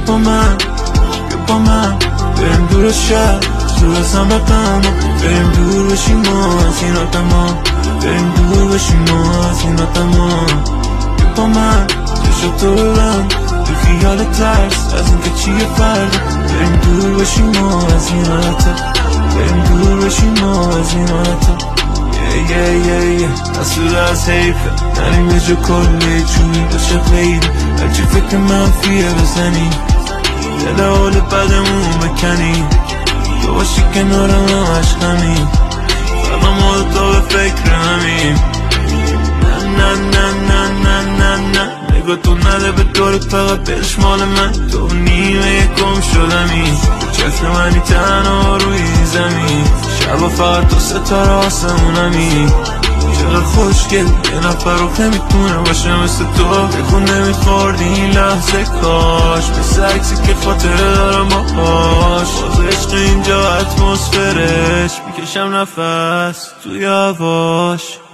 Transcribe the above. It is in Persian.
با من بریم دور شهر دور از هم رقم بریم دور بشیم ما از این آدما بریم دور بشیم ما از این آدما با من چشم تو ببند تو خیال ترس از اینکه چیه فردا بریم دور بشیم ما از این حالتا بریم دور بشیم ما از این حالتا اصول از حیفه نریم یه جا کلی چونی باشه غیره هرچی فکر منفیه بزنی دل حال بدمون بکنی تو باشی کنارم همش همین فقط ما دوتا به فکر همین نه نه نه نه نه نه نگاه تو نده به دورت فقط بلش مال من تو نیمه یکم شدمی چشم منی تنها روی زمین شبا فقط تو ستاره آسمونمی چقدر خوشگل یه نفر رو که میتونه باشه مثل تو بگو نمیخوردی این لحظه کاش مثل عکسی که خاطره دارم باهاش باز عشق اینجا اتمسفرش میکشم نفس توی هواش